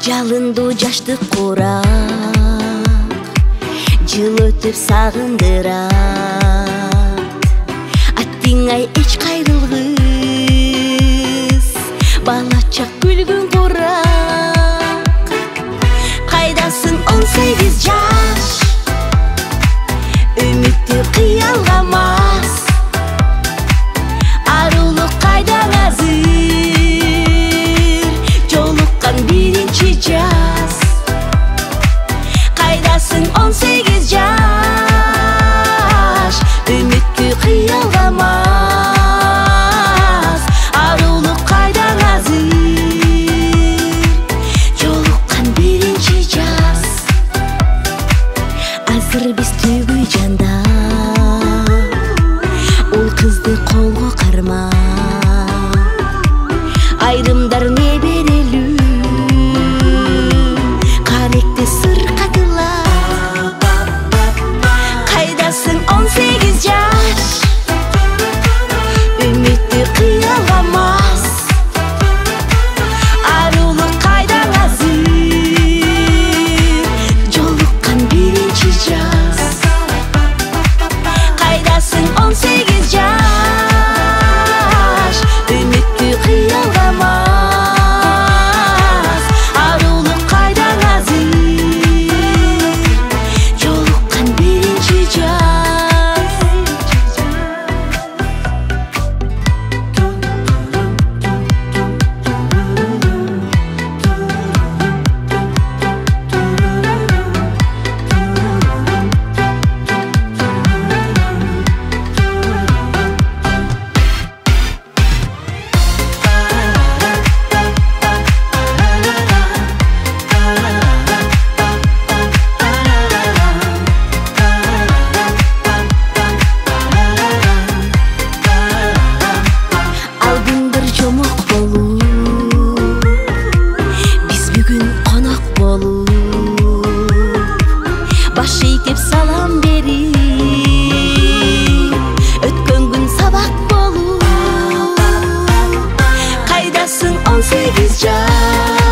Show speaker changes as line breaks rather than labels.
Жалынды жаштык курак, жыл өтүп сагындырат. Аттиңай эч кайрылгыс, бала чак күлгүн курак. Кайдасың 18 жаш, үмүттү кыялга мас. Арулук кайдан азыр, жолуккан биринчи жаз. Кайдасың 18 жаш, үмүттү кыялга мас. Арулук кайдан азыр, жолуккан биринчи жаз. Азыр биз түбү жанда, ул кызды колго карма. Айрымдар не берелүү, каректи сыркатыла. Кайдасың 18 жаш, үмүттү кыялга мас. Арулук кайдан азыр, жолуккан биринчи жаз. Кайдасың 18 жаш, үмүттү кыялга мас. Арулук кайдан азыр, жолуккан биринчи жаз. Алдыңдыр жомок болуп, биз бүгүн конок болуп, баш ийип салам берип, өткөн күн сабак болуп. Кайдасың 18 жаш,